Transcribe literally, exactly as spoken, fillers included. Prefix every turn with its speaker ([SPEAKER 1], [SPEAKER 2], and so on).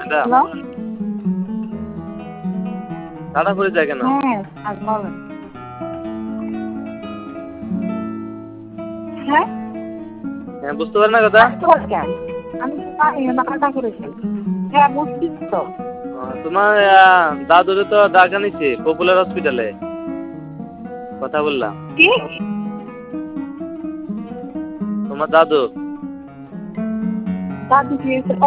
[SPEAKER 1] এটা তাড়া করে যায় কেন?
[SPEAKER 2] হ্যাঁ আর বলেন। হ্যাঁ
[SPEAKER 1] হ্যাঁ বুঝতে পারেন না কথা?
[SPEAKER 2] কেন আমি তো জানি না কাটা করেছি। হ্যাঁ বুঝছি তো।
[SPEAKER 1] তোমার দাদুরে তো ডাকা নিছি পপুলার হসপিটালে কথা বললাম।
[SPEAKER 2] কি
[SPEAKER 1] তোমার দাদু
[SPEAKER 2] দাদু কি